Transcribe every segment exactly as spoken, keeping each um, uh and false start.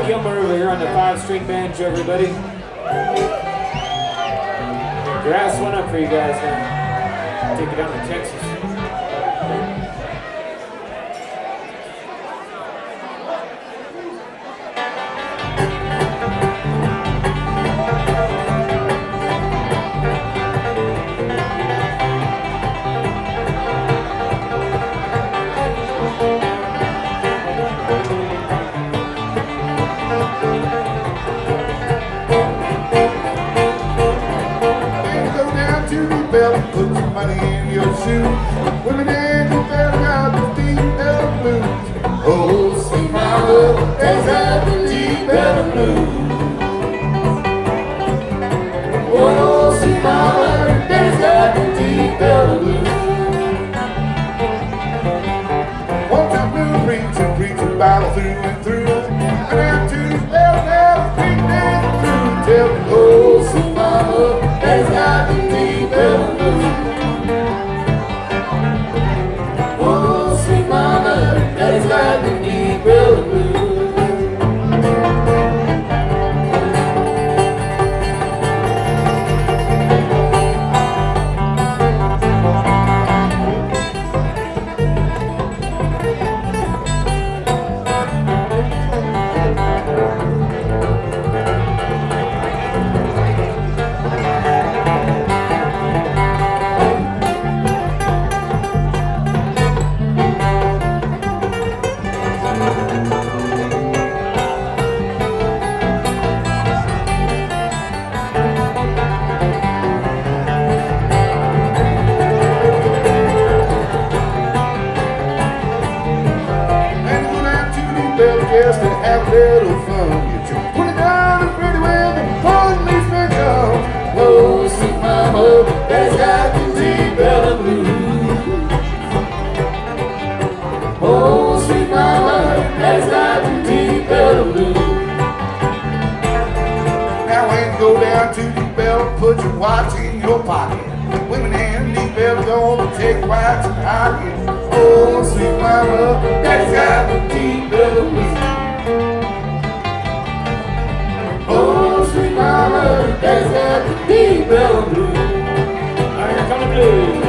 Gilmer over here on the five-string banjo, everybody. Grass one up for you guys now. Take it down to Texas. Put some money in your shoes. Women in the bell got the deep bell blues. Oh, sweet mama, that's got the deep bell blues. Oh, sweet mama, that's got the deep bell blues. One time blue preacher, preacher Bible through and through. And down to the bell, bell, preaching and through. Tell me, oh, sweet mama, that's got the deep bell blues. Oh, sweet mama, that's got the deep bell blues. Just to have a little fun. Get you put it down and pretty well the policeman comes. Oh, sweet mama, that's got the deep bell blues. Oh, sweet mama, that's got the deep bell blues. Now when you go down to the bell, put your watch in your pocket. Women and the bell gonna take watch and hockey. Oh, sweet mama, that's got the deep bell blues. Oh, sweet mama, that's got the deep bell blues. All right, here come the blues.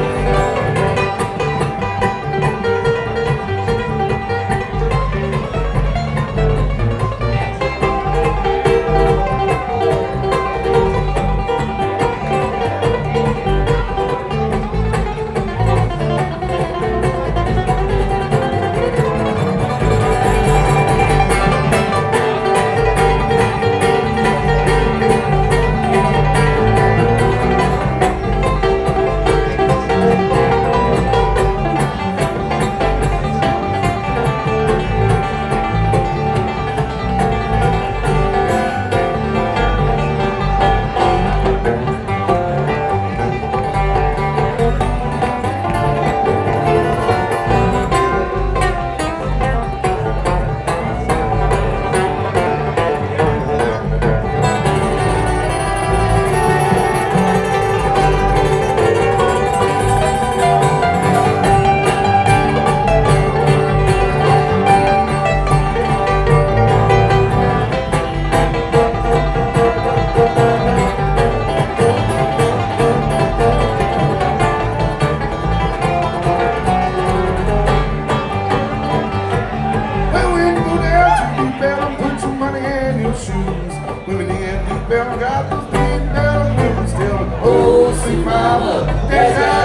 Women in the bell got the deep bell blues. Tell me, oh, sweet mama, that's how